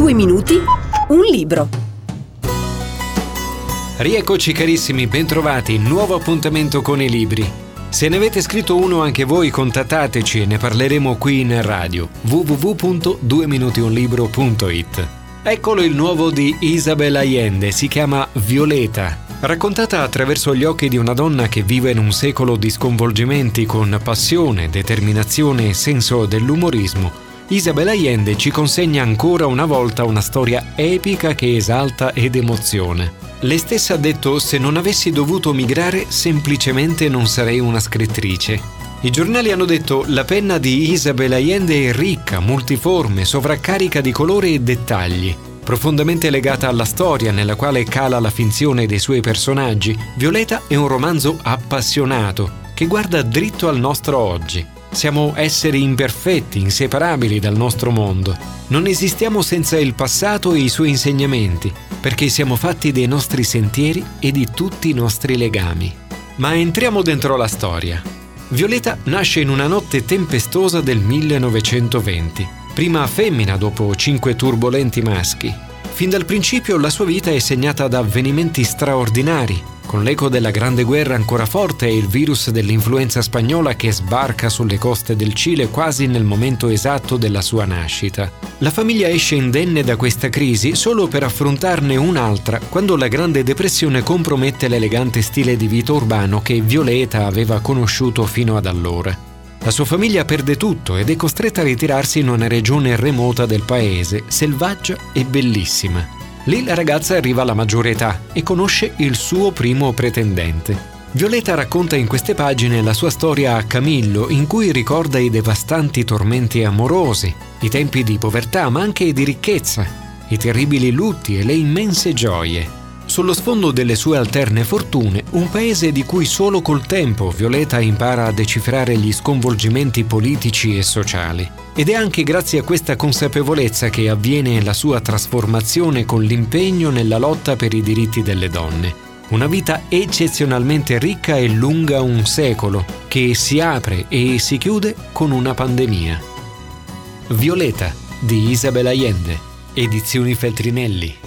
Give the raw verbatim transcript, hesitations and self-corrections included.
Due minuti, un libro. Rieccoci carissimi, bentrovati, nuovo appuntamento con i libri. Se ne avete scritto uno anche voi, contattateci e ne parleremo qui in radio. w w w punto due minuti un libro punto i t. Eccolo il nuovo di Isabel Allende, si chiama Violeta. Raccontata attraverso gli occhi di una donna che vive in un secolo di sconvolgimenti con passione, determinazione e senso dell'umorismo, Isabel Allende ci consegna ancora una volta una storia epica che esalta ed emoziona. Lei stessa ha detto: se non avessi dovuto migrare, semplicemente non sarei una scrittrice. I giornali hanno detto: la penna di Isabel Allende è ricca, multiforme, sovraccarica di colori e dettagli. Profondamente legata alla storia nella quale cala la finzione dei suoi personaggi, Violeta è un romanzo appassionato che guarda dritto al nostro oggi. Siamo esseri imperfetti, inseparabili dal nostro mondo. Non esistiamo senza il passato e i suoi insegnamenti, perché siamo fatti dei nostri sentieri e di tutti i nostri legami. Ma entriamo dentro la storia. Violeta nasce in una notte tempestosa del millenovecentoventi. Prima femmina dopo cinque turbolenti maschi. Fin dal principio la sua vita è segnata da avvenimenti straordinari, con l'eco della Grande Guerra ancora forte e il virus dell'influenza spagnola che sbarca sulle coste del Cile quasi nel momento esatto della sua nascita. La famiglia esce indenne da questa crisi solo per affrontarne un'altra quando la Grande Depressione compromette l'elegante stile di vita urbano che Violeta aveva conosciuto fino ad allora. La sua famiglia perde tutto ed è costretta a ritirarsi in una regione remota del paese, selvaggia e bellissima. Lì la ragazza arriva alla maggiore età e conosce il suo primo pretendente. Violeta racconta in queste pagine la sua storia a Camillo, in cui ricorda i devastanti tormenti amorosi, i tempi di povertà ma anche di ricchezza, i terribili lutti e le immense gioie. Sullo sfondo delle sue alterne fortune, un paese di cui solo col tempo Violeta impara a decifrare gli sconvolgimenti politici e sociali. Ed è anche grazie a questa consapevolezza che avviene la sua trasformazione con l'impegno nella lotta per i diritti delle donne. Una vita eccezionalmente ricca e lunga un secolo, che si apre e si chiude con una pandemia. Violeta di Isabel Allende, Edizioni Feltrinelli.